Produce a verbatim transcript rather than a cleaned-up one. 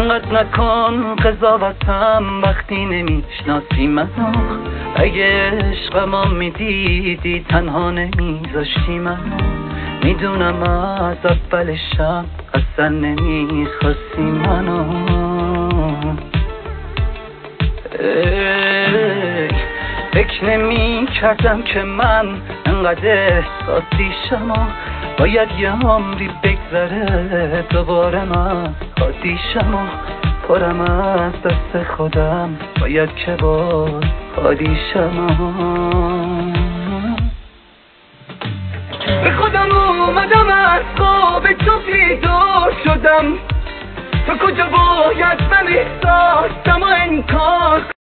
انقدر نکن قضاوتم وقتی نمیشناسی منو. اگه عشقمو میدیدی تنها نمیذاشتی منو. میدونم از اول شب اصلا نمیخواستی منو. فکر نمی کردم که من انقدر احساسیشم و باید یه عمری بگذره دوباره من حادیشم و پرم از دست خودم باید که باز حادیشم. به خودم اومدم از خواب تو بیدار شدم. تو کجا باید من احساسم و انکار